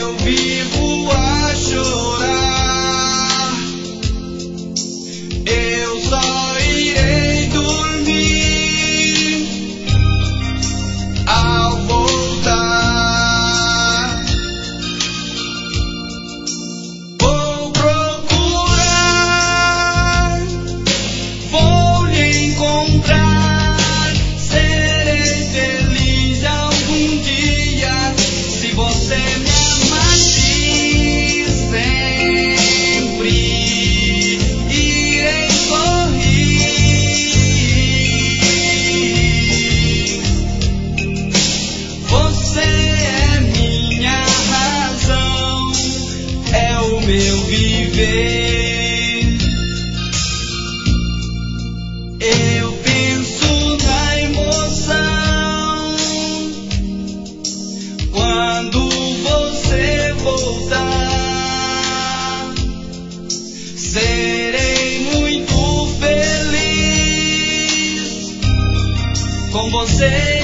eu vivo a chorar. Eu só irei dormir ao voltar. Vou procurar, vou lhe encontrar. Serei feliz algum dia se você me amasse sempre. Irei sorrir. Você é minha razão, é o meu viver. Eu penso na emoção quando você voltar. Serei muito feliz com você.